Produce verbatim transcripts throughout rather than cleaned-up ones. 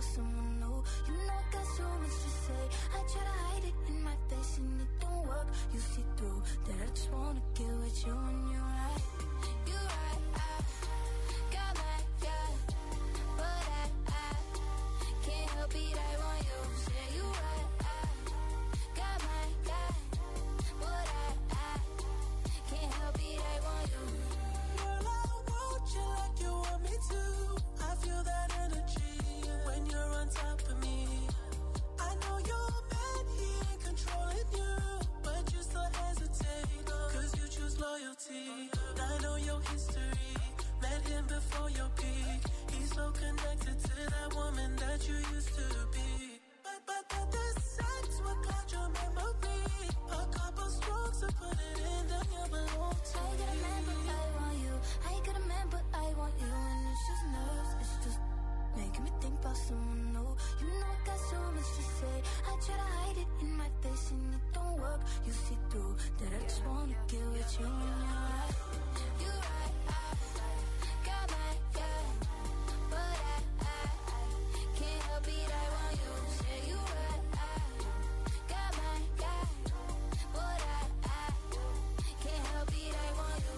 about someone new. You know I got so much to say. I try to hide it in my face and it don't work. You see through that I just wanna get with you and you're right. You're right, I got my God, but I, I can't help it, I want you. Say you right, I got my God, but I, I can't help it, I want you. Girl, I want you like you want me to. I feel that energy when you're on top of me. I know your man, he ain't controlling you, but you still hesitate, cause you choose loyalty. I know your history, met him before your peak. He's so connected to that woman that you used to be. But, but, but the sex will cloud your memory. A couple strokes to put it in, then you belong to I got a man, but I want you. I got a man, but I want you. And it's just nerves, it's just making me think about someone new. You know I got so much to say. I try to hide it in my face and it don't work. You see through that I just wanna get with you and you're right. You're right, I got my God, but I, I can't help it, I want you. Say you right, I got my God, but I, I can't help it, I want you.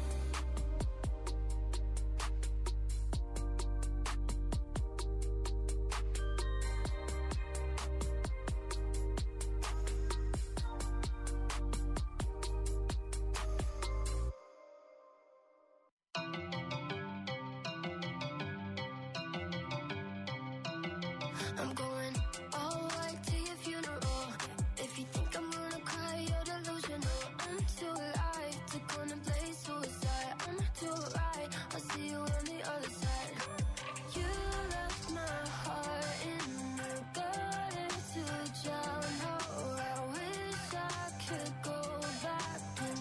I'm going all white to your funeral. If you think I'm gonna cry, you're delusional. I'm too alive to contemplate suicide. I'm too right, I'll see you on the other side. You left my heart in the gutter to drown. Oh, I wish I could go back in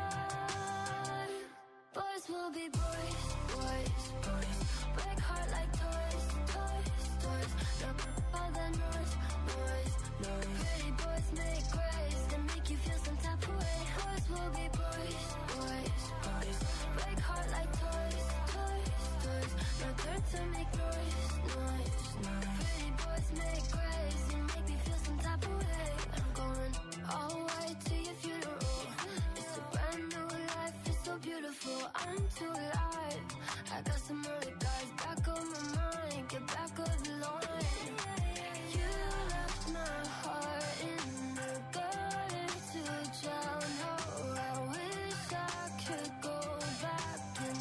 time. Boys will be boys, boys, boys. Break heart like toys, toys, toys. Now all the noise, noise, noise. Pretty boys make grace and make you feel some type of way. Boys will be boys, boys, boys. Break heart like toys, toys, toys. Now turn to make noise, noise, noise. Pretty boys make grace and make me feel some type of way. I'm going all white to your funeral. It's a brand new life, it's so beautiful. I'm too alive. I got some other guys back on my mind. Get back on the line. You left my heart in the gutter to drown. Oh, I wish I could go back in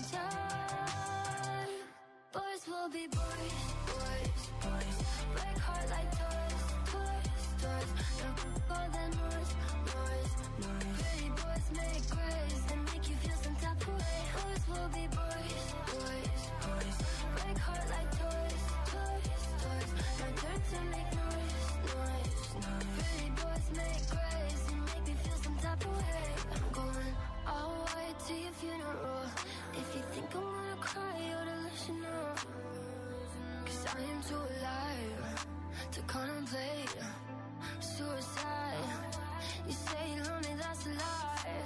time. Boys will be boys, boys, boys. Break heart like toys, toys, toys. Now all the noise, noise, noise. Pretty boys make grace and make you feel some type of way. Boys will be boys, boys, boys. Break heart like toys, toys, toys. Now turn to make noise, noise, noise. Pretty boys make grace and make me feel some type of way. I'm going all white to your funeral. If you think I'm gonna cry, you ought to listen up. Cause I am too alive to contemplate suicide. You say you love me, that's a lie.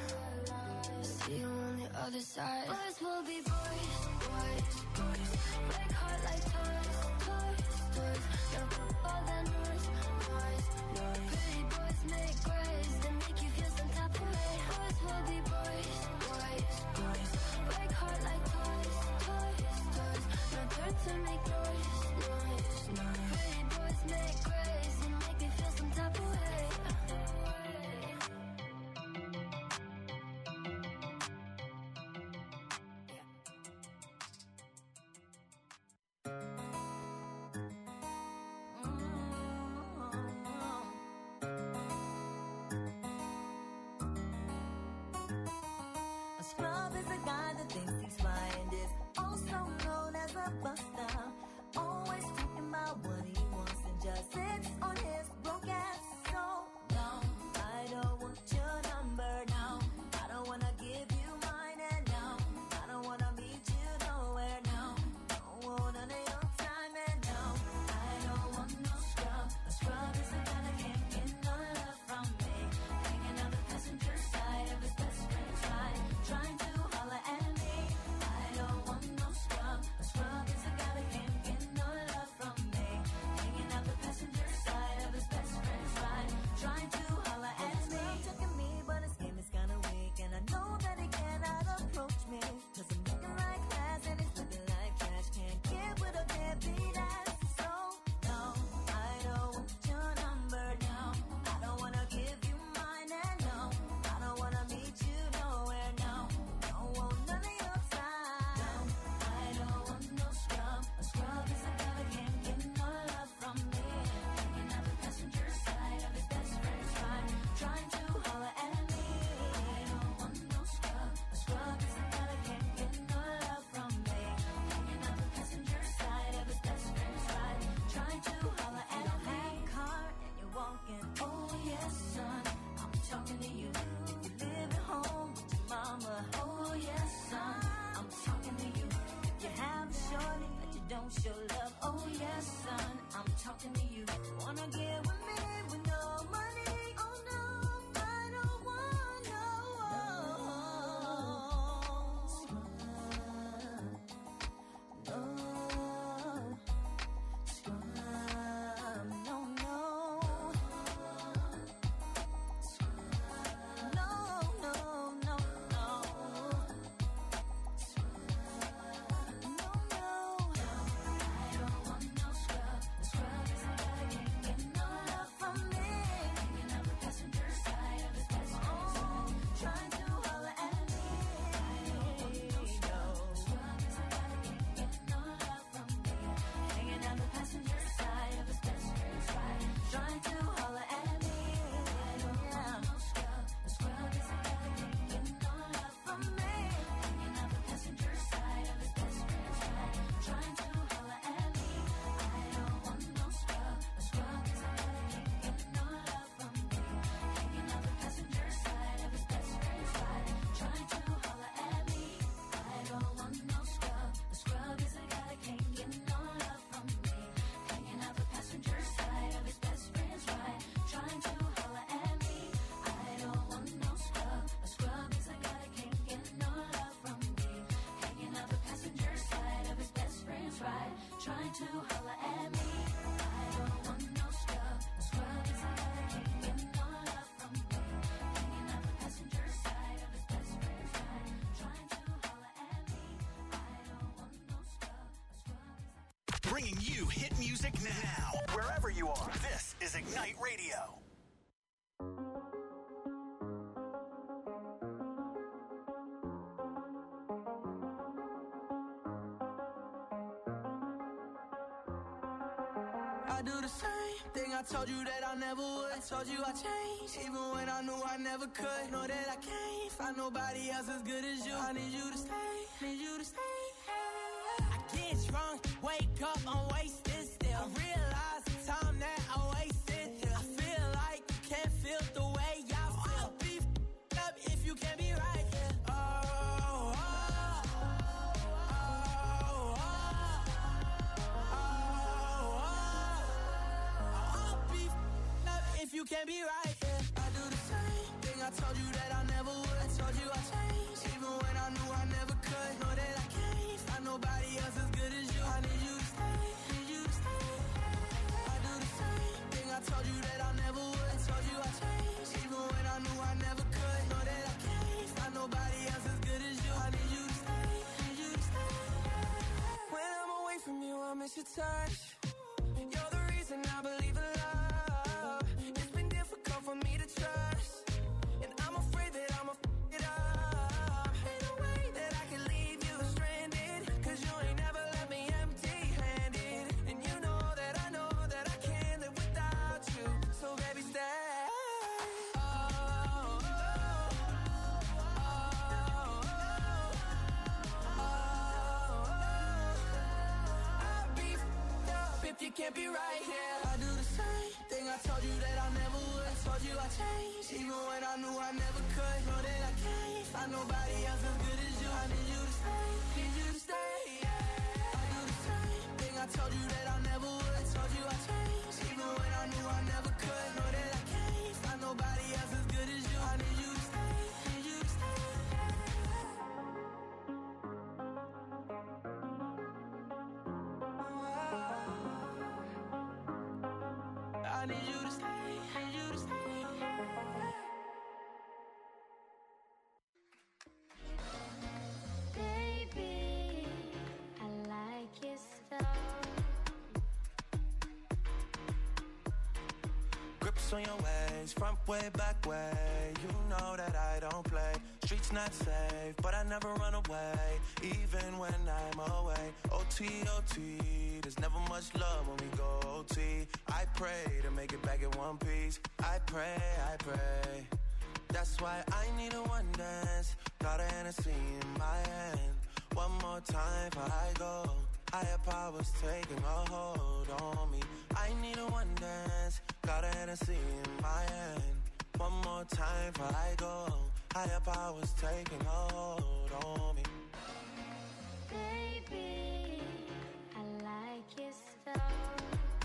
See you on the other side. Boys will be boys, boys, boys. Break heart like toys, toys, toys. Now all the noise, noise, noise. Pretty boys make grace and make you feel some type of way. Boys will be boys, boys, boys. Break heart like toys, toys, toys. Now turn to make noise, noise, noise. Pretty boys make grace and make me feel some type of way. Trying to holler at me. I don't want no scrub. A scrub is a guy that can't trying to holla at me. I don't want no scrub. A scrub is a guy that can't get no love from me. Hanging out the passenger side of his best friend's ride. Trying to holla at me. I don't want no scrub. A scrub is a... Bringing you hit music now. Wherever you are, this is Ignite Radio. I do the same thing I told you that I never would. I told you I changed, even when I knew I never could. Know that I can't find nobody else as good as you. I need you to stay, need you to stay. I get drunk, wake up, I'm wasted still. I realize the time that I wasted here. I feel like you can't feel the way I feel. I'll be f***ed up if you can't be right here. Oh, oh, oh, oh, oh, oh. I'll be f***ed up if you can't be right here. I do the same thing I told you that I never would. I told you I changed, even when I knew I never could. Know that I can't find nobody else as good as you. I need you to stay, need you to stay. I do the same thing I told you that I never would. I told you I changed, even when I knew I never could. Know that I can't find nobody else as good as you. I need you to stay, need you to stay. When I'm away from you, I miss your touch. You're the reason I believe in love. It's been difficult for me to trust, and I'm afraid that I'ma f*** it up. Ain't no way that I can leave you stranded, cause you ain't never left me empty-handed. And you know that I know that I can't live without you. So baby, stay. Oh, oh, oh, oh, oh, oh. I'll be f***ed up if you can't be right here. I do the same thing I told you that I never would. I told you I changed, even when I knew I never could. Know that I can't find nobody else as good as you. I need you to stay, need you to stay. I do the same thing I told you that I never would. I told you I changed, even when I knew I never could. Know that I can't find nobody else as good as you. I need you to stay, need you to stay. I need you to stay, need you to stay. Baby, I like your style. Grips on your ways, front way, back way. You know that I don't play. Streets not safe, but I never run away, even when I'm away. O T, O T, there's never much love when we go O T. I pray to make it back in one piece. I pray, I pray. That's why I need a one dance. Got a Hennessy in my hand. One more time before I go. Higher powers taking a hold on me. I need a one dance. Got a Hennessy in my hand. One more time before I go. Higher powers taking a hold on me. Baby, I like your style.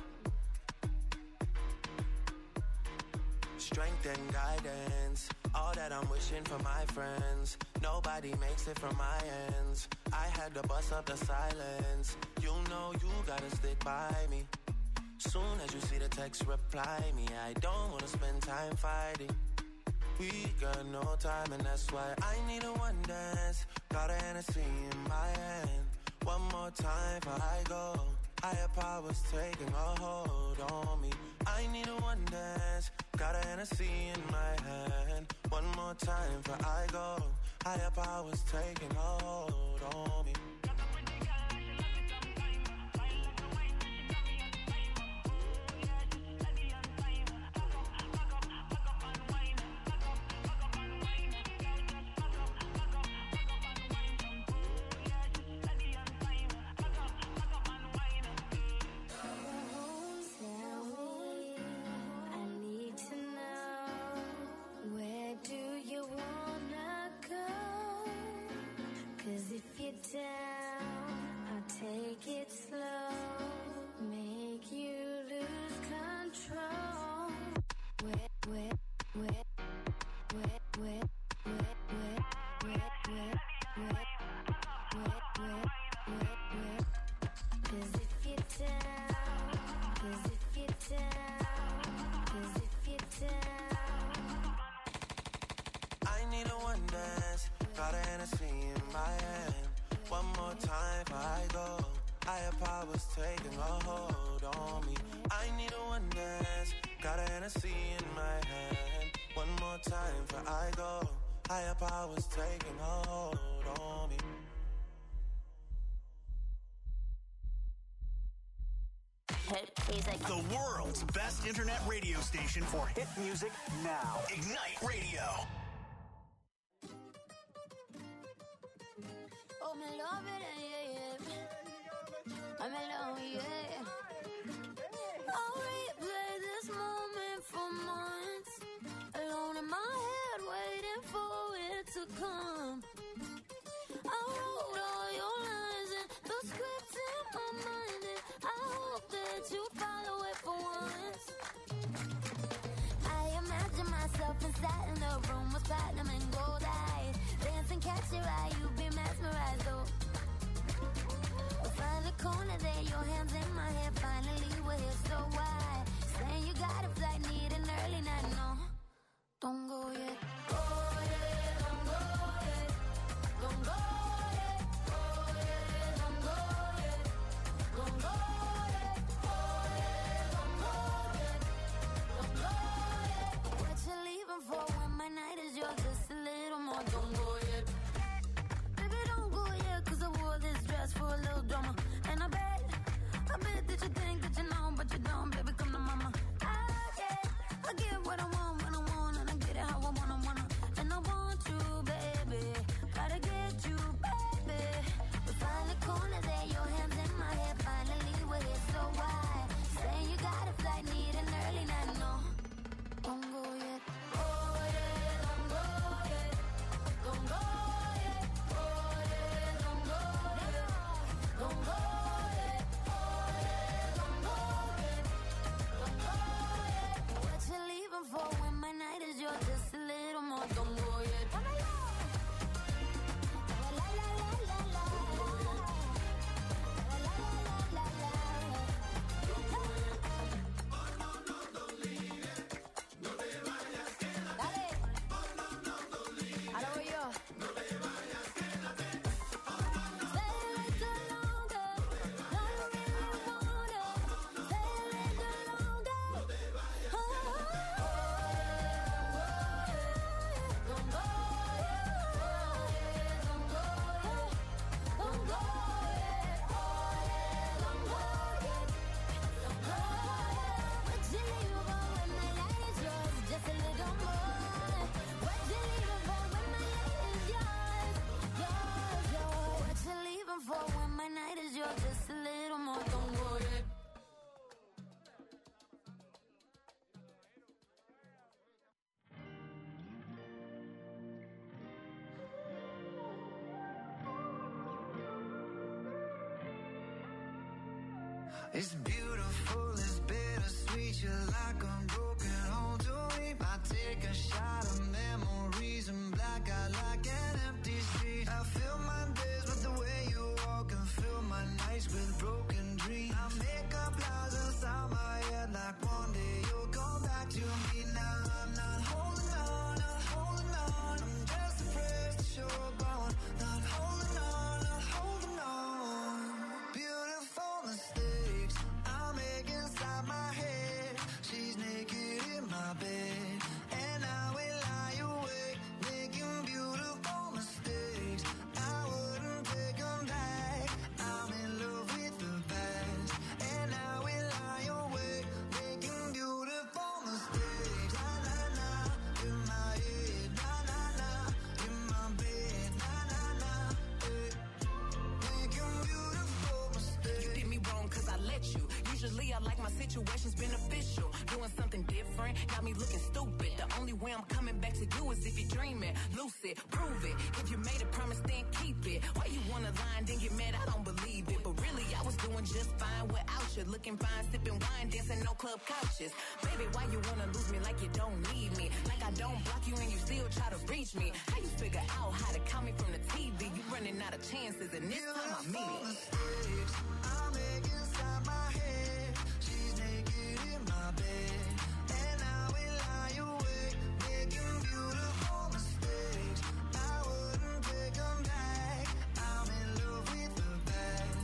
Strength and guidance, all that I'm wishing for my friends. Nobody makes it from my ends. I had to bust up the silence. You know you gotta stick by me. Soon as you see the text, reply me. I don't wanna spend time fighting. We got no time, and that's why I need a one dance. Got a Hennessy in my hand. One more time before I go. Higher powers taking a hold on me. I need a one dance. Got a Hennessy in my hand. One more time before I go. Higher powers taking a hold on me. Down I go. Higher powers taking a hold on me. I need a one dance, got a Hennessy in my hand. One more time for I go. Higher powers taking a hold on me. Hit music. The world's best internet radio station for hit music now. Ignite Radio. Oh, me love it, yeah, yeah. I'm alone, yeah. I'll replay this moment for months. Alone in my head, waiting for it to come. I wrote all your lines and the script in my mind, and I hope that you follow it for once. I imagine myself inside in the room with platinum and gold eyes. Dance and catch your eye, you be mesmerized, though. We'll find the corner there, your hands in my hair. Finally, we're here, so why? Saying you got a flight, need an early night, no. Don't go yet. Go yet, don't go yet. Don't go yet. Go yet, don't go yet. Don't go yet. Go yet, don't go yet. Don't go yet. What you leaving for when my night is yours? Just a little more. Don't go yet. Baby, don't go yet, 'cause I wore this dress for a little drama. And I bet, I bet that you think that you know, but you don't. Baby, come to mama. I get, I get what I want when I want, and I get it how I wanna, wanna. And I want you, baby. Gotta get you, baby. We find the corner there, your hands in my hair. Finally, we're here, so why? Saying you got a flight, need an early night, no. Don't go yet. Go yet, don't go yet. Don't go yet. Go yet, don't go yet. Don't go yet. Go yet, don't go yet. Don't go yet. What you leaving for when my night is yours? Just a little more. Don't go yet. La la la la la la. La la la la la la. Dale. Ahora voy yo. Stay a little longer. No, you really wanna. Stay a little longer. Oh, don't go yet. Don't go yet. Don't go yet. Don't go yet. Don't go yet. What you leaving for when my light is yours? Just a little more. What you leaving for when my light is yours? Yours, yours. What you leaving for when my night is yours? Just a little more. Don't go yet. It's beautiful, it's bittersweet. You're like a broken home to me. I take a shot of memories and black out like an empty street. I fill my days with the way you walk and fill my nights with broken dreams. I make up lies inside my head like one day you'll come back to me. Now I'm not holding on, not holding on. I'm just afraid to show up on. Not holding on, not holding on. Beautiful mistakes I make inside my head. She's naked in my bed, and I will lie awake, making beautiful mistakes. I wouldn't take them back. I'm in love with the past, and I will lie awake, making beautiful mistakes. Na na na, in my head. Na na na, in my bed. Na na na, eh. Making beautiful mistakes. You did me wrong 'cause I let you. Usually I like my situations beneficial. Doing something different, got me looking stupid. The only way I'm coming back to you is if you're dreaming. Lucid, prove it. If you made a promise, then keep it. Why you wanna lie and then get mad? I don't believe it. But really, I was doing just fine without you. Looking fine, sipping wine, dancing no club couches. Baby, why you wanna lose me like you don't need me? Like I don't block you and you still try to reach me. How you figure out how to call me from the T V? You running out of chances, and this time I mean it. Mistakes I make inside my head. She's naked in my bed, and I will lie awake, making beautiful mistakes. I wouldn't take them back. I'm in love with the past,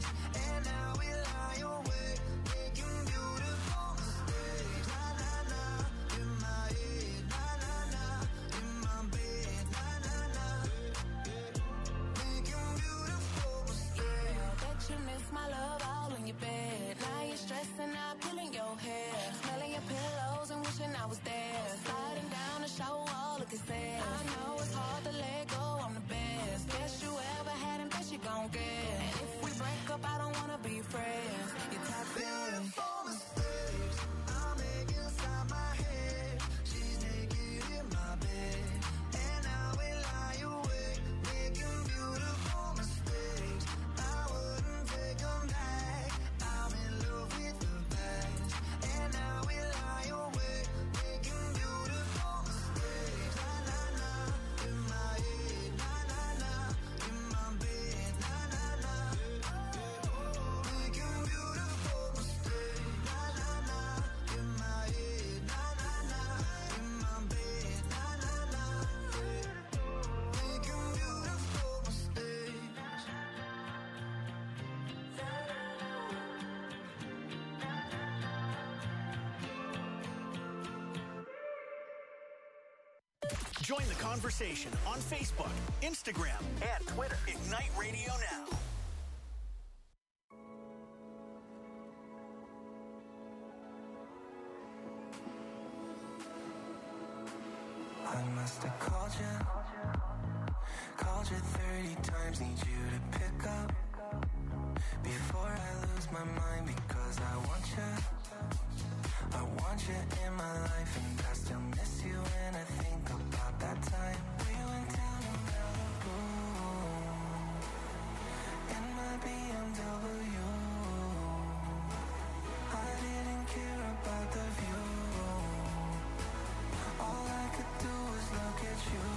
Join the conversation on Facebook, Instagram, and Twitter. Ignite Radio Now. I must have called you, called you thirty times, need you to pick up before I lose my mind, because I want you, I want you in my life, and I still miss you when I think about that time we went down to Malibu in my B M W. I didn't care about the view, all I could do was look at you.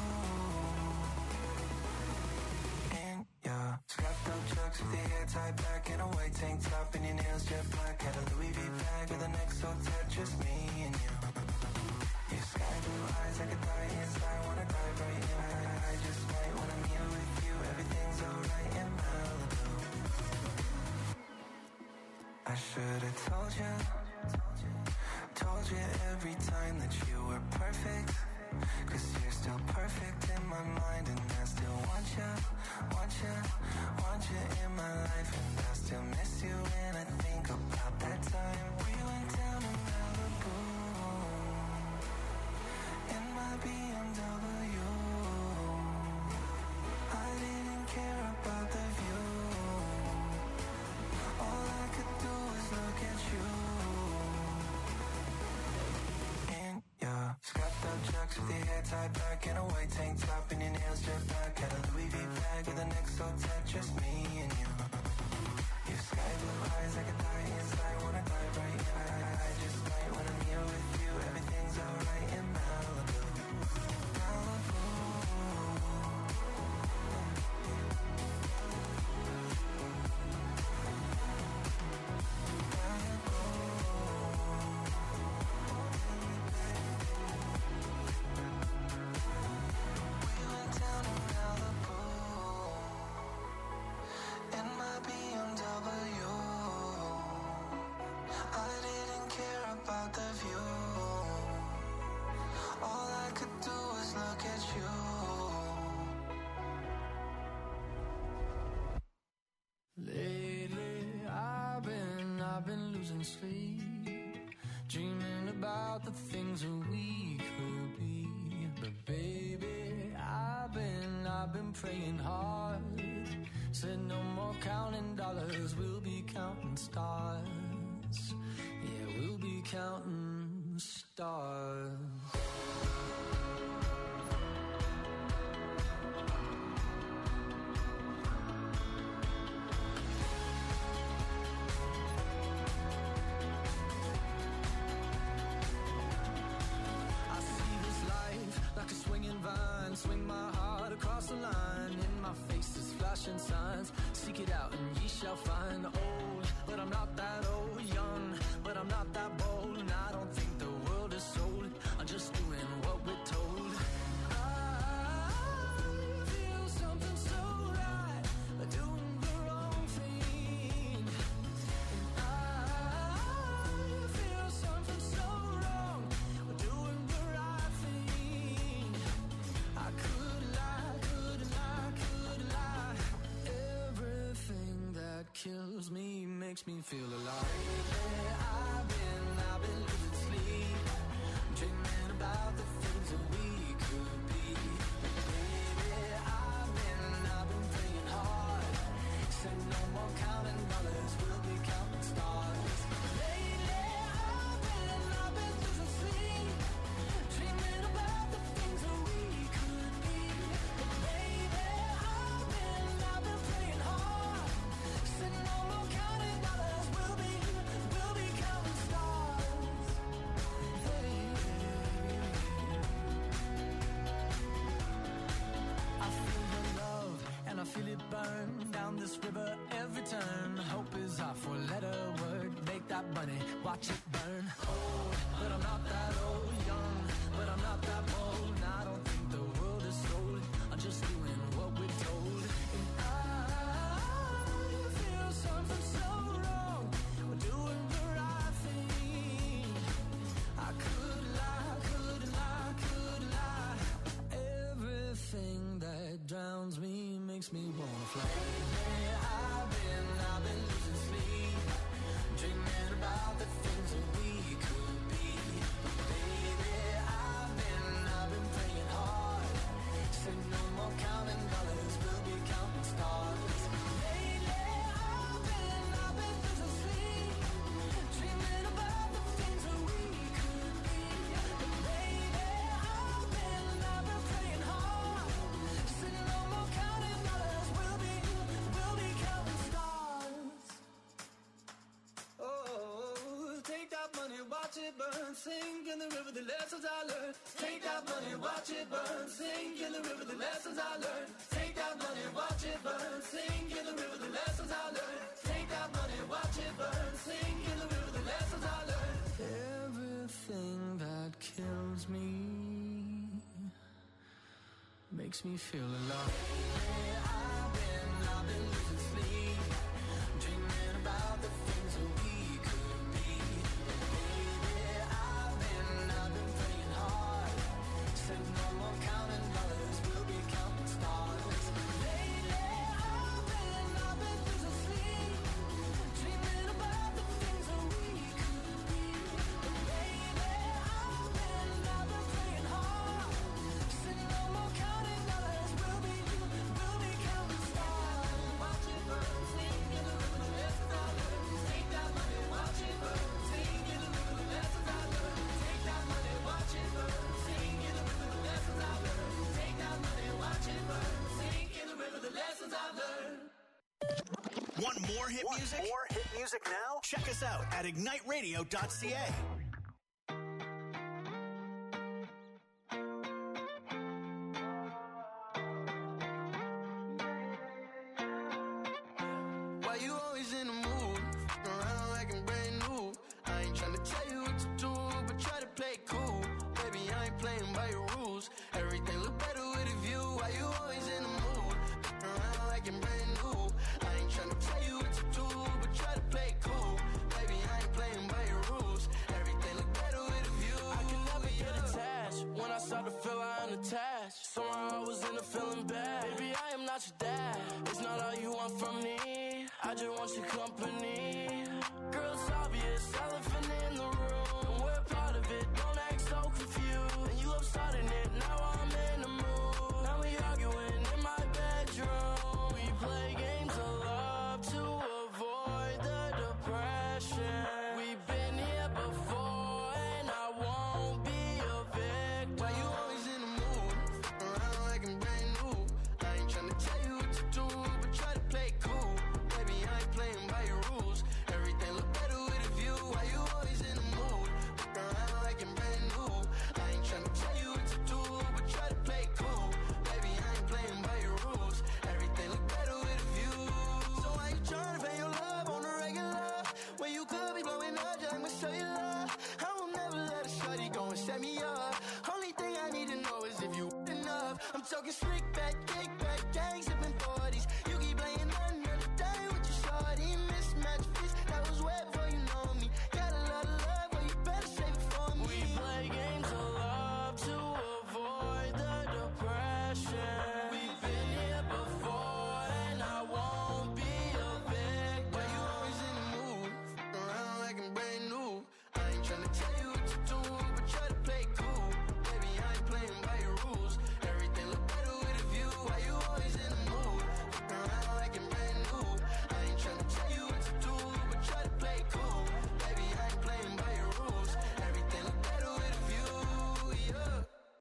And your strapped up chucks with your hair tied back and a white tank top and your nails jet black. Had a Louis V bag with an X O tight, just me and you. Your sky blue eyes, I could die inside, wanna dive right in. I, I just might when I'm here with you, everything's alright in Malibu. I should've told you, told you every time that you were perfect, cause you're still perfect in my mind, and I still want you, want you, want you in my life, and I still miss you when I think about that time we went down to Malibu in my B M W. I didn't care about the view, all I could do was look at you. And your strapped up chucks with your hair tied back and a white tank top and your nails jet black. Had a Louis V bag with an X O tight, just me and you. Your sky blue eyes, I could die inside, wanna dive right in. I, I just might when I'm here with you, everything's alright in Malibu. Malibu. Lately, I've been, I've been losing sleep, dreaming about the things that we could be. But baby, I've been, I've been praying hard. Said no more counting dollars, we'll be counting stars. Yeah, we'll be counting stars. Like a swinging vine, swing my heart across the line. In my face is flashing signs. Seek it out and ye shall find. Old, but I'm not that old. Young, but I'm not that bold. And I don't think the world is sold. I'm just doing what we're told. I feel something so right, doing the wrong thing. And I feel something so wrong, doing the right thing. I could lie, could lie, could lie. Everything that kills me makes me feel alive. Lately, I've been, I've been losing sleep, dreaming about the things that we could be. Baby, I've been, I've been praying hard. Said no more counting dollars, we'll be counting stars. Lately, I've been, I've been losing sleep, dreaming about the things that we could be. But baby, I've been, I've been praying hard. Said no more counting dollars, we'll be, we'll be counting stars. Hey. I feel the love and I feel it burn down this river every turn. Hope is our four-letter word. Make that money, watch it burn. Old, but I'm not that old. Young, but I'm not that bold. And I don't think the world is sold. I'm just doing what we're told. And I feel something so wrong. We're doing the right thing. I could lie, could lie, could lie. makes me wanna fly. Lately I've been, I've been losing sleep, dreaming about the things that we could be. Baby, I've been, I've been praying hard, said no more counting dollars, we'll be counting stars. Lately I've been, I've been losing sleep, dreaming about the things that we could be. Baby, I've been, I've been praying hard, said no more counting dollars, we'll be, we'll be counting stars. Oh, take that money, watch it burn, sink in the river, the lessons I learned. Take that money, watch it burn, sink in the river, the lessons I learned. Take that money, watch it burn, sink in the river, the lessons I learned. Take that money, watch it burn, sink in the river, the lessons I learned. Everything that kills me makes me feel alive. Lately I've been, I've been losing sleep, dreaming about the things that we could be. Baby, I've been, I've been praying hard, said no more counting dollars, we'll be counting stars. Lately I've been, I've been losing sleep, dreaming about the things that we could be. Baby, I've been, I've been praying hard, said no more counting dollars, we'll be, we'll be counting stars. Watch it burn, sink in the river, the lessons I learned. Take that money, watch it burn, sink in the river, the lessons I learned. Take that money, watch it burn, sink in the river, the lessons I learned. Take that money, watch it burn, sink in the river, the lessons I learned. Want more hit Want music? more hit music now? Check us out at ignite radio dot c a. Why you always in the mood? Around like I'm brand new. I ain't tryna tell you what to do, but try to play it cool. Baby, I ain't playing by your rules. Everything look better with a view. Why you always in the mood? Around like I'm brand new. I ain't tryna tell you what to do, but try to play it cool. Baby, I ain't playing by your rules. Everything look better with a view. I can never get attached. When I start to feel I am attached, somehow I was in a feeling bad. Baby, I am not your dad. It's not all you want from me. I just want your company. Girl, it's obvious, elephant in the room. We're part of it, don't act so confused. And you love starting it, now I'm in the mood. Now we arguing in my bedroom. We play games of love to avoid the depression. We've been here before and I won't be a victim. Why you always in the mood? Around like I'm brand new. I ain't tryna tell you what to do, but try to play it cool. Baby, I ain't playing by your rules. Everything look better with a view. Why you always in the mood? Around like I'm brand new. I ain't tryna tell you what to do, but try to play it cool. Baby, I ain't playing by your rules. Everything look better with a view. So why you tryna pay your love on the regular when you could be blowing up just like my cellular? I will never let a shorty go and set me up. Only thing I need to know is if you enough. I'm talking slick back, kick back, gang sipping forties. You keep playing another day with your shorty. Mismatch fish, that was way before you know me. Got a lot of love, but you better save it for me. We play games of love to avoid the depression. We've been here before and I won't be a victim. Why you always in the mood? Around like I'm brand new. I ain't tryna tell you what to do, but try to play it cool. Baby, I ain't playing by your rules. Everything look better with a view. Why you always in the mood? Around like I'm brand new. I ain't tryna tell you what to do, but try to play it cool. Baby, I ain't playing by your rules. Everything look better with a view, yeah.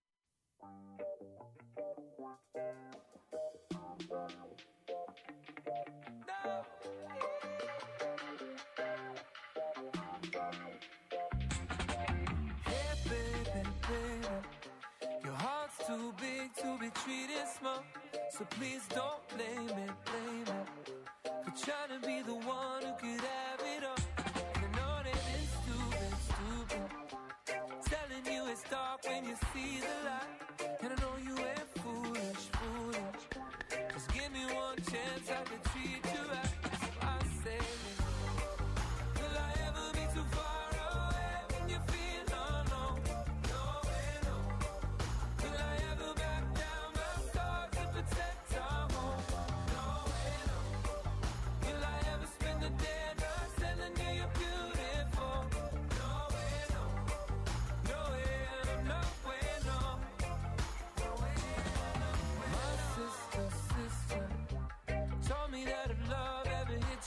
Hey, baby, baby, your heart's too big to be treated small. So please don't blame it, blame it for trying to be the one who could have it all. And I know that it's stupid, stupid, telling you it's dark when you see the light. And I know you ain't foolish, foolish. Just give me one chance, I can treat you right. So I say, will I ever be too far away when you feel alone? No way, no. Will I ever back down my stars to protect our home?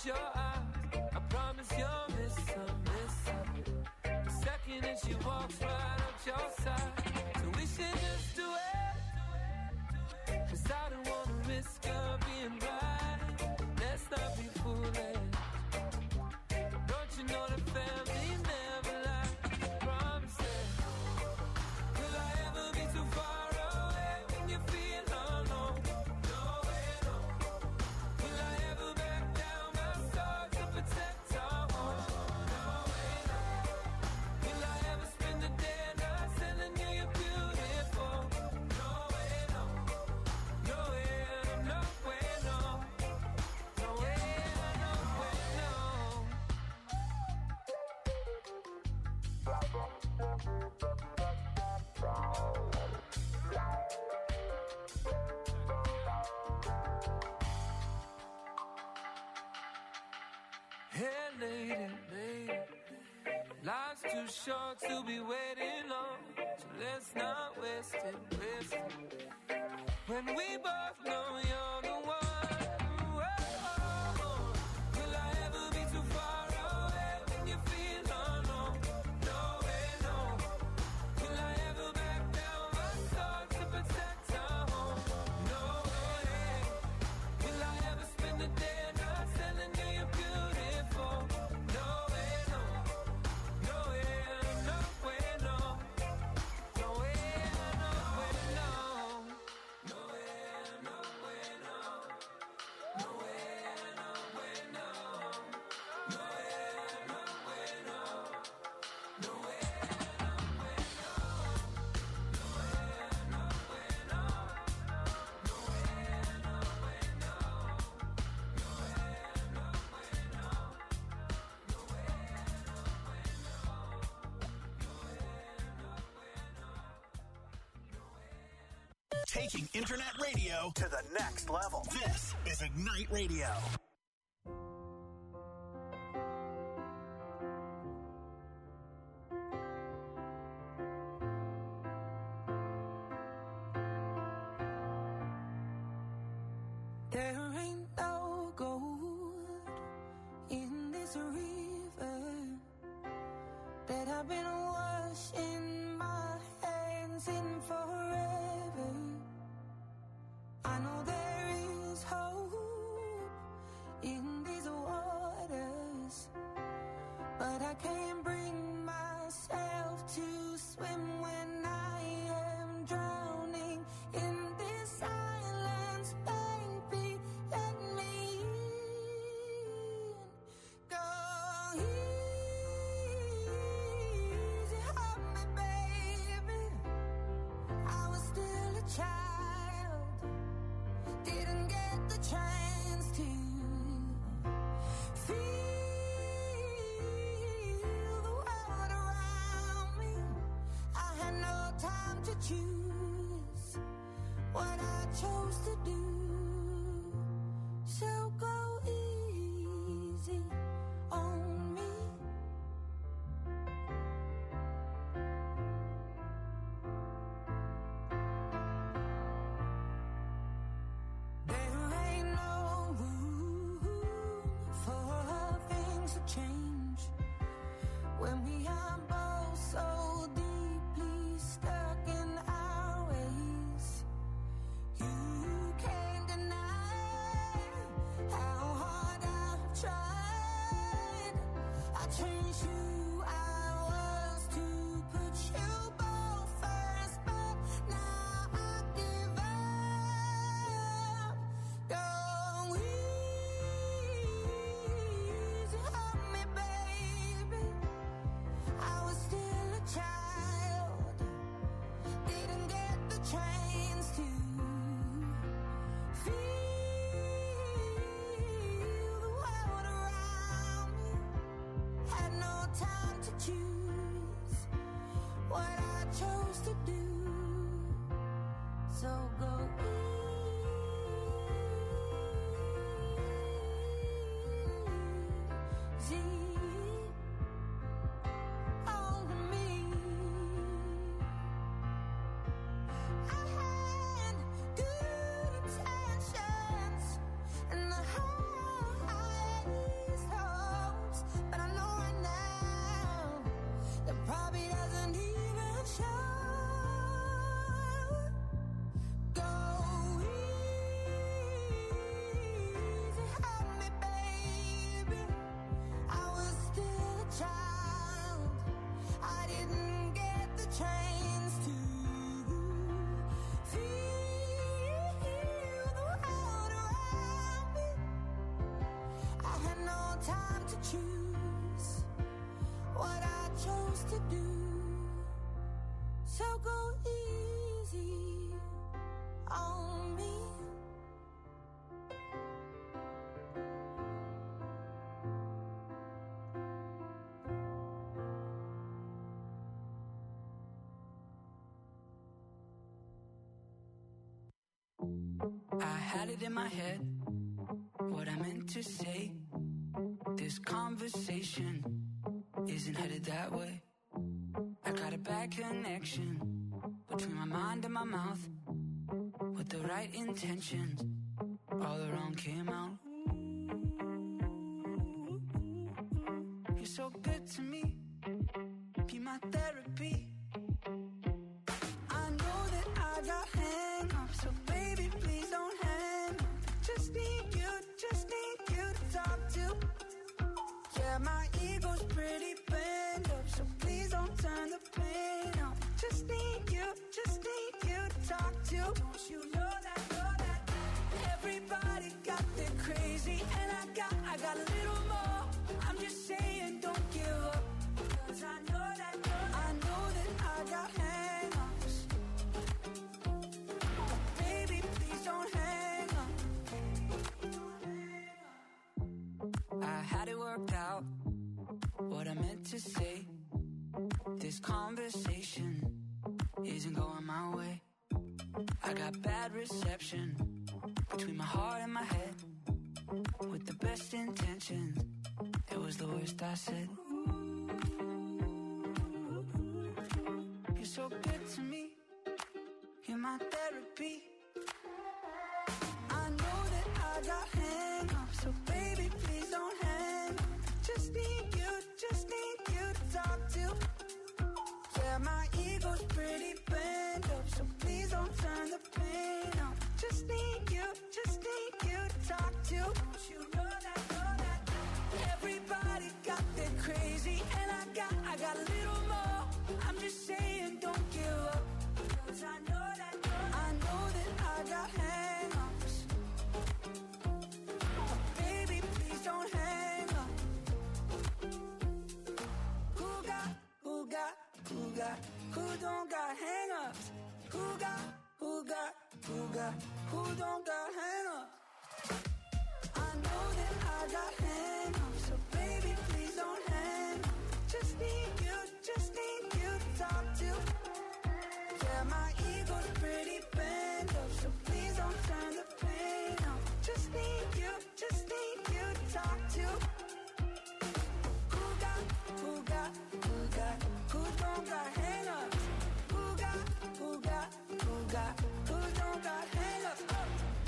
catch your eye. I promise you'll miss her, miss her. The second and she walks right up your side. So we should just do it. Cause I don't wanna risk her being right. Let's not be foolish. Don't you know the family never lies? Promise it. Will I ever be too far away when you feel alone? No way, no. Will I ever back down my soul to protect our home? No way, no. Will I ever spend the day not telling you you're beautiful? No way, no. No way, no way, no. No way, no way, no. Hey, lady, lady, life's too short to be waiting on, so let's not waste it, waste it. When we both know you're the one. Whoa. Will I ever be too far away when you feel alone? No way, no. Will I ever back down my soul to protect our home? No way. Will I ever spend the day not telling you you're beautiful? No way, no. No way, no way, no. No way, no way, no. No way, no way, no. No way, no way, no. No way, no way, no. No way, no way, no. No way, no way, no. No way, no way, no. No way, no way, no. No way, Taking internet radio to the next level. This is Ignite Radio. There ain't no gold in this river that I've been washing my hands in forever. I know there is hope in these waters, but I can't bring myself to swim when I am drowning in this silence. Baby, let me in. Go easy on me, baby. I was still a child, didn't get the chance to feel the world around me. I had no time to choose what I chose to do. So go easy on me. There ain't no room for things to change when we are both so deeply stuck in our ways. You can't deny how hard I've tried. I changed who I was to put you both first, but now I give up. Go easy on me, baby. I was still a child, didn't get the chance to feel the world around me. Had no time to choose what I chose to do. So go easy on me. I had good intentions, and the high Bobby doesn't even show. Go easy on me, baby. I was still a child. I didn't get the chance to feel the world around me. I had no time to choose what I chose to do. So go easy on me. I had it in my head, what I meant to say. This conversation isn't headed that way. I got a bad connection between my mind and my mouth. With the right intentions, all the wrong came out. You're so good to me, be my therapy. I know that I got hang-ups, so baby, please don't hang up. Just need you, just need you to talk to. Yeah, my ego's pretty bent up, so please don't turn the pain up. Just need you, just need you to talk to. Don't you know that, know that everybody got their crazy, and I got, I got a little more. I'm just saying, don't give up, 'cause I know that, know that, I know that I got hang-ups. Baby, please don't hang up. I had it worked out, what I meant to say. This conversation isn't going my way. I got bad reception between my heart and my head. With the best intentions, it was the worst I said. You're so good to me, you're my therapy. I know that I got hang-ups, so baby, please don't hang up. Just need you, just need you to talk to. Yeah, my ego's pretty bent up, so please don't turn the pain up. Just need you, just need you to talk to. Don't you know that, know that everybody got their crazy, and I got, I got a little more. I'm just saying, don't give up, 'cause I know that, know that, I know that I got hang-ups. Baby, please don't hang up. Who got, who got, who got, who don't got hang-ups? Who got, who got, who got, who don't got hang-ups? I know that I got hang-ups, so baby, please don't hang up. Just need you, just need you to talk to. Yeah, my ego's pretty bent up, so please don't turn the pain up. Just need you, just need you to talk to. Who got, who got, who got, who don't got hang-ups? Who got, who got, who got, who don't got hang-ups? Oh.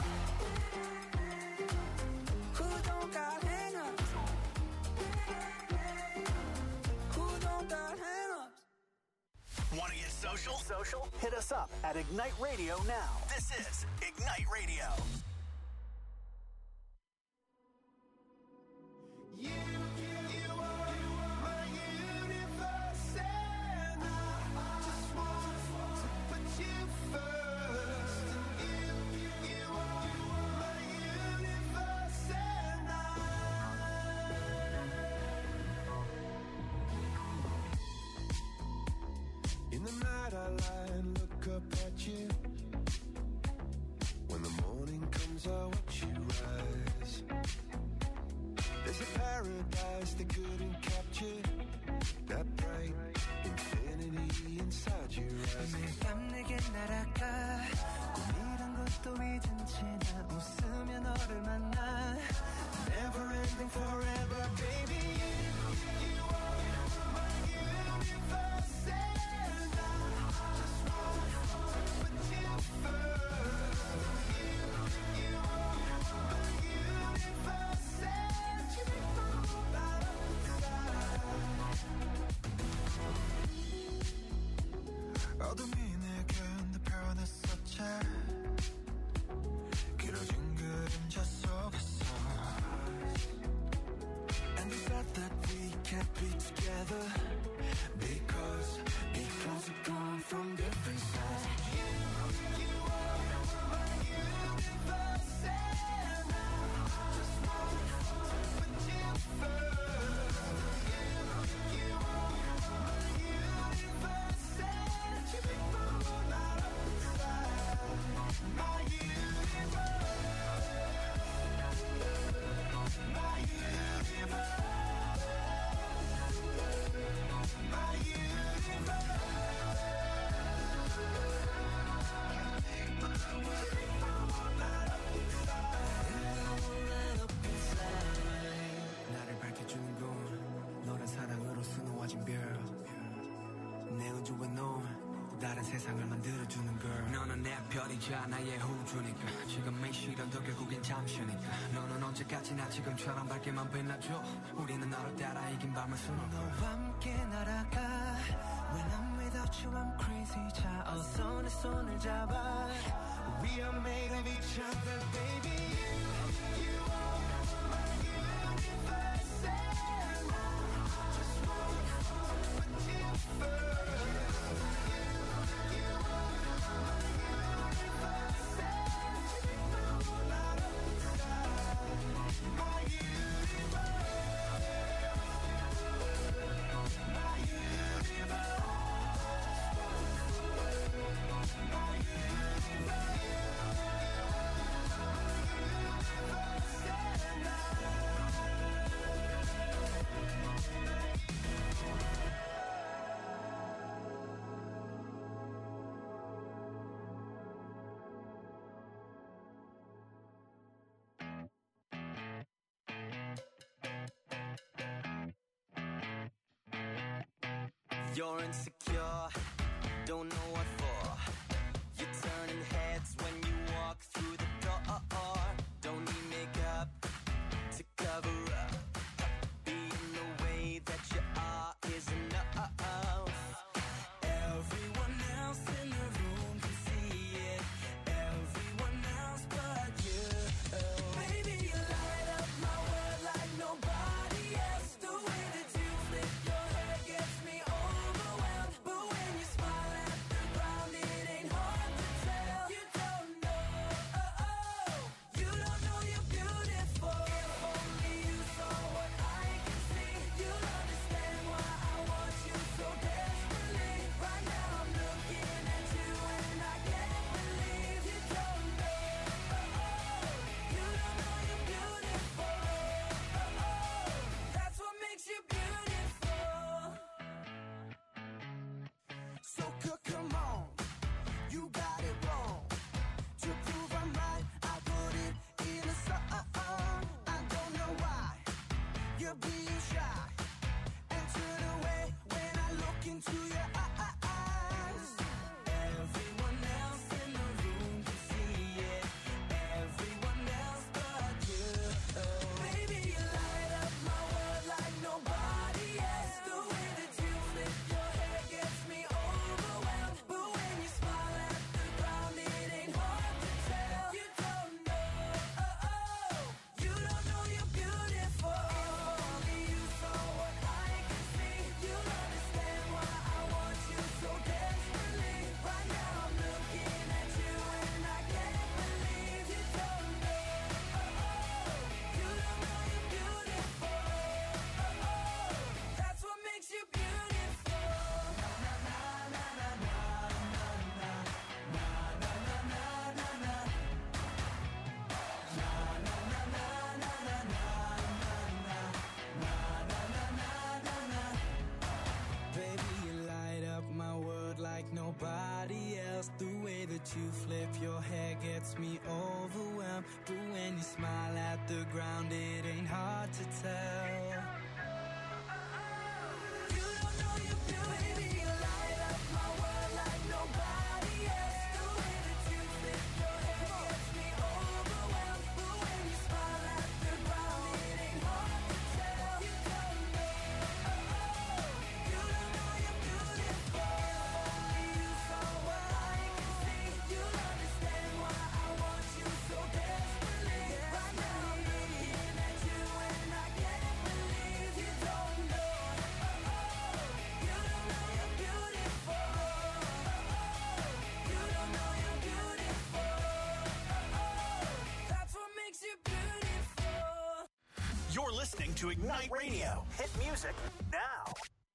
Who don't got hang-ups? Who don't got hang-ups? Want to get social? Social? Hit us up at Ignite Radio now. This is Ignite Radio. You, you are my universe, and I just want to put you first. You, you are my universe, and I. In the night I lie and look up at you. When the morning comes I watch you rise. There's a paradise they couldn't capture. That bright infinity inside your eyes. 매일 밤 내게 날아가 꿈이란 것도 잊은 채 나 웃으며 너를 만나. Never ending forever, baby. You, you are my universe, and I just want to put you first. You, you are my universe, and you make my whole life inside. 내 우주의 노을 또 다른 세상을 만들어주는 girl 너는 내 별이자 나의 호주니까 지금의 시련도 결국엔 잠시니까 너는 언제까지나 지금처럼 밝게만 빛나줘 우리는 너를 따라 이긴 밤을 수놓고 너와 함께 날아가 When I'm without you I'm crazy 자 어서 내 손을 잡아 We are made of each other baby You, you are my universe and I just wanna put you first You're insecure, don't know what for. You're turning heads when you walk through the door. Don't need makeup to cover up. Being the way that you are is enough. Everyone else in the room can see it. Everyone else but you. Baby, you light up my world like nobody else. The way that you flip your hair gets me overwhelmed. But when you smile at the ground, it ain't hard to tell. You don't know, oh, oh. You don't know you're beautiful. If only you saw what I can see, you'll understand why I want you so desperately. Right now I'm looking at you and I can't believe you don't know, oh, oh. You don't know you're beautiful, oh, oh. That's what makes you beautiful. So c- come on, you got it wrong. To prove I'm right, I put it in a song. I don't know why you're being shy and turn away when I look into your eyes. Everyone else in the room can see it. Everyone else but you. Baby, you light up my world like nobody else. The way that you flip your hair gets me overwhelmed. But when you smile at the ground, it ain't hard to tell. You don't know, oh, oh. You don't know you're beautiful. If only you saw what I can see, you'll understand why I want you so desperately. Right now I'm looking at you and I can't believe you don't know, oh, oh. You don't know you're beautiful, oh, oh. That's what makes you beautiful. Na na na na na na na na na na na na na. Na na na na na na na na na na. Baby, you light up my world like nobody else. The way that you flip your hair gets me overwhelmed. But when you smile at the ground, it ain't hard to tell. You don't know you're beautiful. Baby, you light up my world like nobody else. The way that you flip your hair gets me overwhelmed. But when you smile at the ground, it ain't hard to tell. You don't know, oh, oh. You don't know you're beautiful. If only you saw what I can see, you'll understand why I want you so desperately. Right now I'm looking at you and I can't believe you don't know, oh, oh. You don't know you're beautiful, oh, oh. You don't know you're beautiful, oh, oh. That's what makes you beautiful. You're listening to Ignite Radio. Hit music now.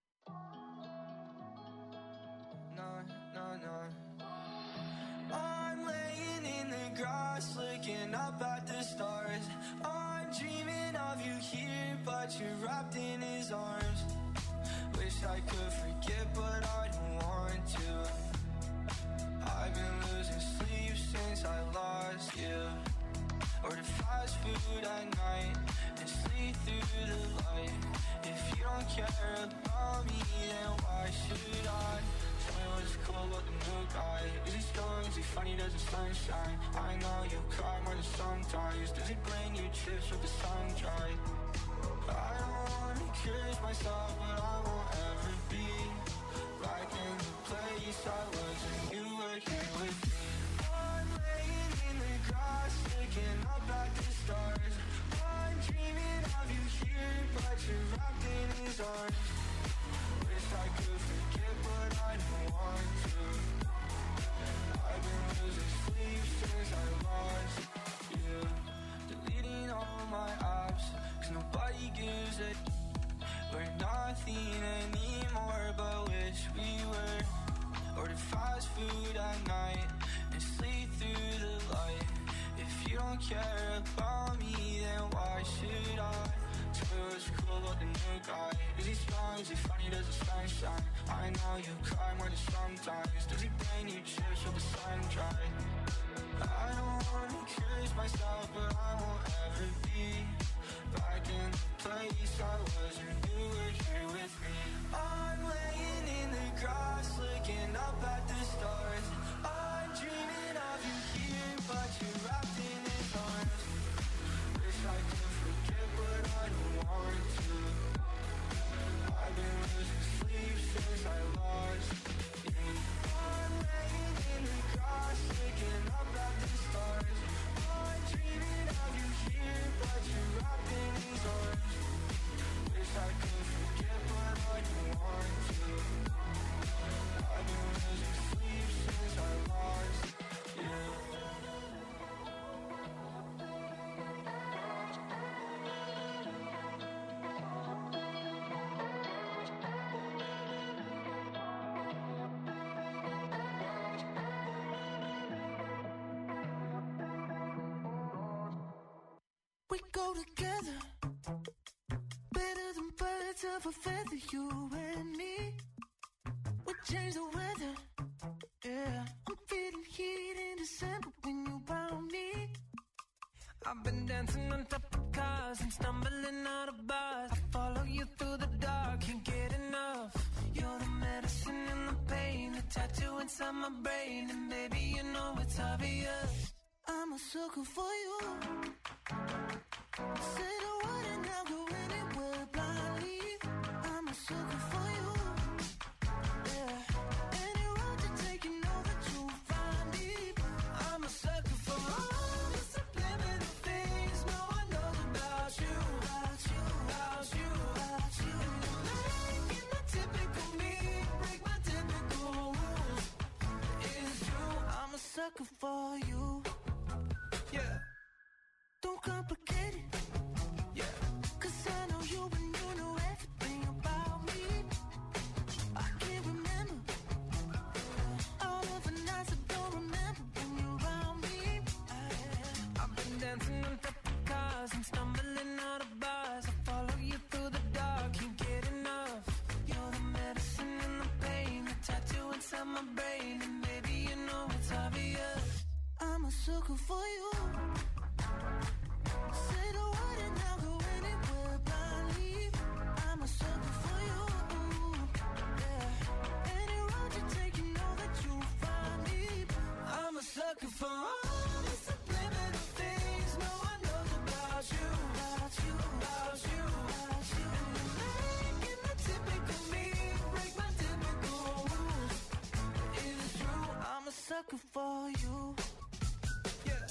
No, no, no. I'm laying in the grass, looking up at the stars. I'm dreaming of you here, but you're wrapped in his arms. Wish I could forget, but I don't want to. I've been losing sleep since I lost you. Order fast food at night and sleep through the light. If you don't care about me, then why should I? does the sunshine? I know you cry more than sometimes. Does it bring you chips with the sun dry? I don't wanna accuse myself, but I won't ever be back in the place I was when you were here with me. I'm laying in the grass, looking up at the stars. I'm dreaming of you here, but you're wrapped in his arms. Wish I could forget, but I don't want to. I've been losing sleep since I lost you. Deleting all my apps, cause nobody gives a. We're nothing anymore, but wish we were. Order fast food at night and sleep through the light. If you don't care about me, then why should I? Tell us cool about the new guy. Is he strong? Is he funny? Does the sun shine? I know you cry more than sometimes. Does he bring you chips with the sun dry? I don't wanna accuse myself, but I won't ever be back in the place I was when you were here with me. I'm laying in the grass, looking up at the stars. I'm dreaming of you here, but you're wrapped in his arms. Wish I could forget, but I don't want to. I've been losing sleep since I lost you. I'm laying in the grass, looking up at the stars. I'm dreaming of you here, but you're wrapped in his arms. Wish I could forget, but I don't want to. I've been losing sleep since I lost you. We go together, better than birds of a feather, you and me. We change the weather, yeah. I'm feeling heat in December when you found me. I've been dancing on top of cars and stumbling out of bars. I follow you through the dark, can't get enough. You're the medicine and the pain, the tattoo inside my brain, and baby you know it's obvious. I'm a sucker for you. Say the word and I'll go anywhere blindly. I'm a sucker for you. Yeah. Any road you take, you know that you'll find me. I'm a sucker for all the subliminal things no one knows about you. About you, about you, about you. Making the typical me break my typical rules. It's true, I'm a sucker for you. Yeah. Don't complicate it. Yeah. Cause I know you and you know everything about me. I can't remember all of the nights I don't remember when you're around me. I've been dancing on top of cars and stumbling out of bars. I follow you through the dark, can't get enough. You're the medicine and the pain, the tattoo inside my brain, and baby you know it's obvious. I'm a sucker for you. Say the word and I'll go anywhere blindly. I'm a sucker for you. Yeah. Any road you take, you know that you'll find me. I'm a sucker for all the subliminal things no one knows about you. About you, about you, about you. Making the typical me break my typical rules. It's true, I'm a sucker for you. Yeah.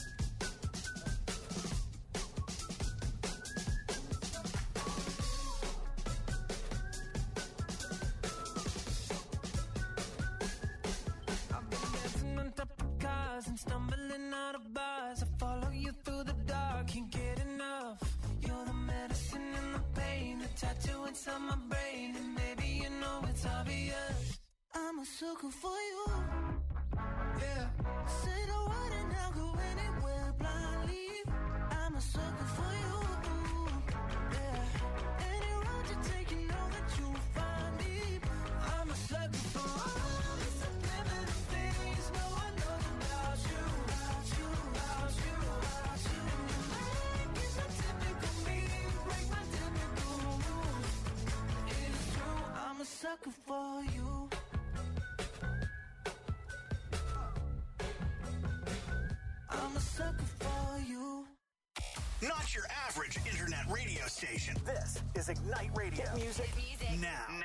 And stumbling out of bars, I follow you through the dark, can't get enough. You're the medicine and the pain, the tattoo inside my brain, and maybe you know it's obvious. I'm a sucker for you. Yeah. Say the word and I'll go anywhere blindly. I'm a sucker for you. Yeah. Any road you take, you know that you'll find me. I'm a sucker for all the subliminal things no one knows about you. About you, about you, about you. Making the typical me break my typical rules. It's true, I'm a sucker for you. sucker for you. Not your average internet radio station. This is Ignite Radio. Hit music, music. now. Now.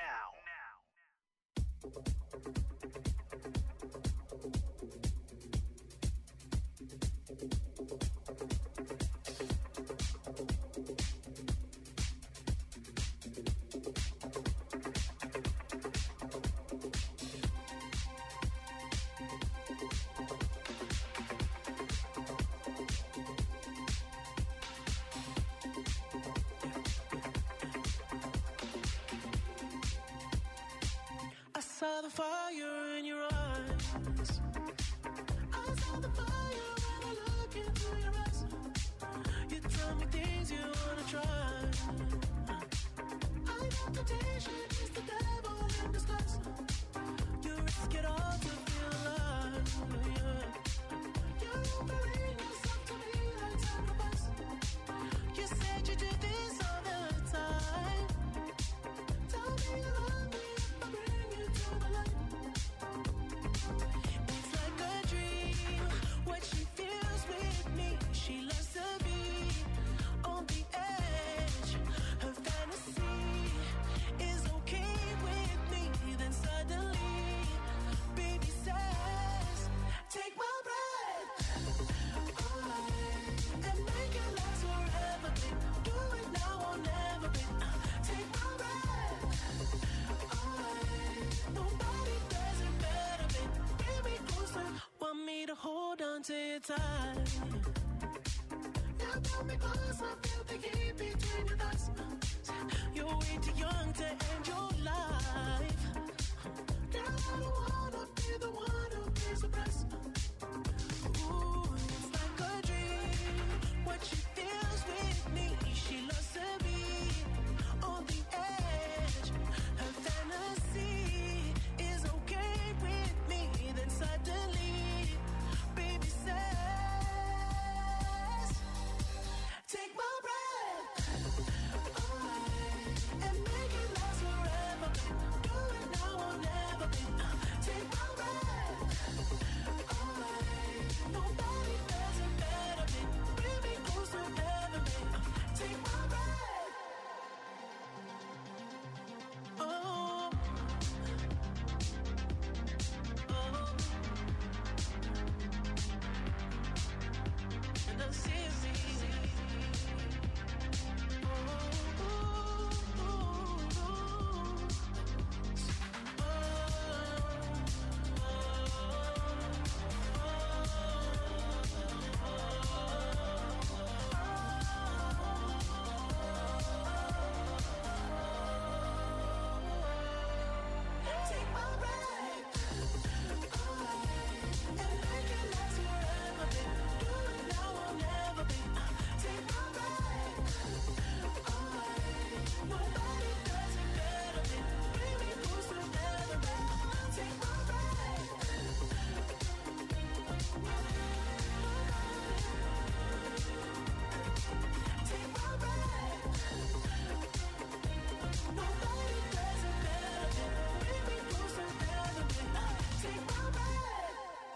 I saw the fire in your eyes. I saw the fire when I look into your eyes. You tell me things you wanna try. I know temptation is the devil in disguise. You risk it all to feel alive. Yeah. You're offering yourself to me like sacrifice. You said you do this all the time. Tell me you love me if I bring you to the light. It's like a dream, what she feels with me. She loves to be on the edge. Her fantasy is okay with me. Then suddenly, baby says, take my breath away and make it last forever. Do it now or never. Take my breath away. Nobody does it better. Bring me closer. Want me to hold on to your tight. Yeah, pull me closer. Feel the heat between your thighs. You're way too young to end your life. Girl, I don't wanna be the one who pays the price. Ooh, it's like a dream. What she feels with me. She loves to be on the edge. Her fantasy is okay with me. Then suddenly, baby says, take my breath away and make it last forever. Do it now or never. Take my breath away. Nobody does it better. Bring me closer ever. Take my breath. Oh. Oh. And I see me. Take my breath away and make it last forever. Do it now or never. Take my breath away. Nobody does it better. Bring me closer ever. Take my breath. Take my breath. Nobody does it better. Bring me closer ever. Take my breath.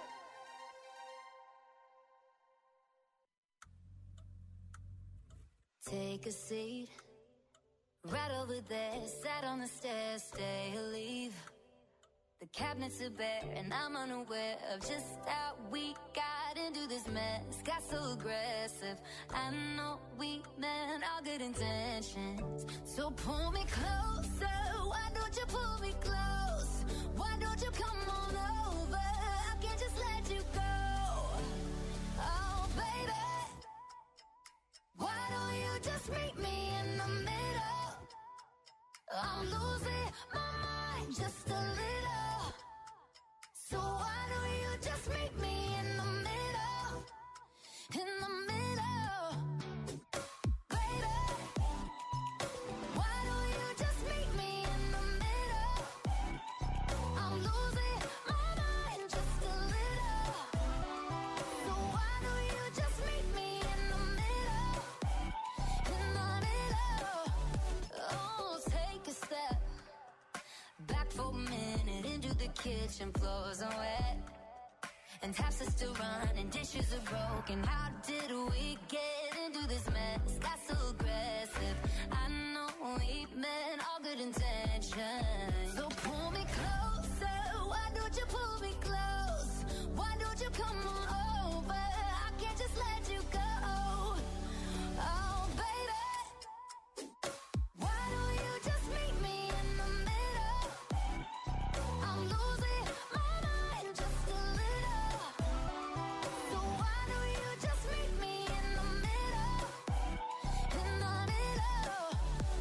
Take a seat, right over there, sat on the stairs, stay or leave. The cabinets are bare and I'm unaware of just how we got into this mess. Got so aggressive, I know we meant all good intentions. So pull me closer, why don't you pull me close? Why don't you come on over? I can't just let you go. Oh baby, why don't you just meet me in the middle? I'm losing my mind just a little. So why don't you just meet me in the middle? In the middle. Baby, why don't you just meet me in the middle? I'm losing my mind just a little. So why don't you just meet me in the middle? In the middle. Oh, take a step back for a minute into the kitchen, floors are wet. and taps are still running, dishes are broken. How did we get into this mess? Got so aggressive. I know we meant all good intentions. So pull me closer. Why don't you pull me close? Why don't you come on over? I can't just let you go. Oh, baby. Why don't you just meet me in the middle? I'm losing my mind just a little. So why don't you just meet me in the middle? In the middle.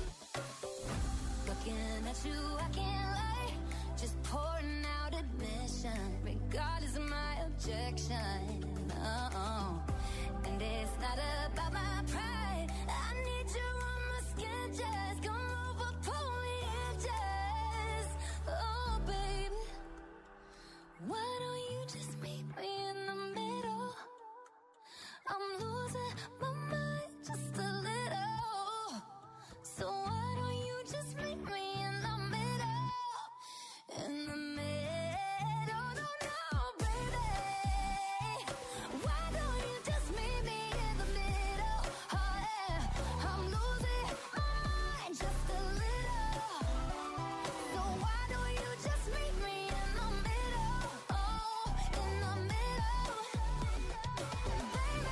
Looking at you, I can't lie. Just pouring out admission, regardless of my objection. Oh, and it's not about my pride. I need you on my skin, just come over, pull me in, just. Oh, baby, why don't you just meet me in the middle? I'm losing my mind just a little. So why don't you just meet me in the middle? In the middle, no, no, baby. Why don't you just meet me in the middle? Oh, yeah. I'm losing my mind just a little. So why don't you just meet me in the middle? Oh, in the middle. Baby,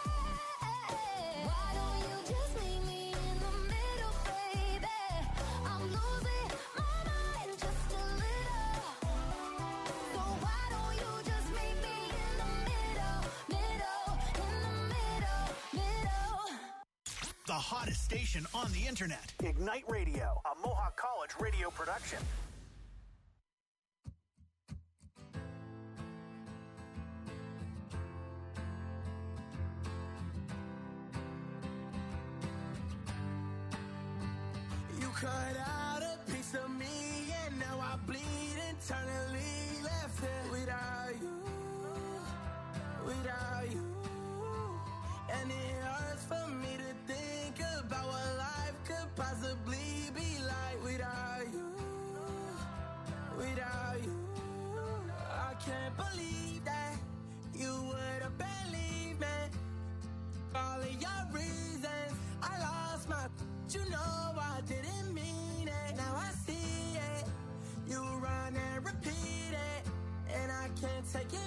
why don't you just meet me in the middle, baby? I'm losing my mind just a little. So why don't you just meet me in the middle, middle, in the middle, middle. The hottest station on the internet. Ignite Radio, a Mohawk College radio production. You cut out a piece of me, and now I bleed internally. Left here without you, without you. And it hurts for me to think about what life could possibly be like without you, without you. I can't believe that you would have believed me. All of your reasons, I lost my. You know I didn't mean it. Now I see it. You run and repeat it, and I can't take it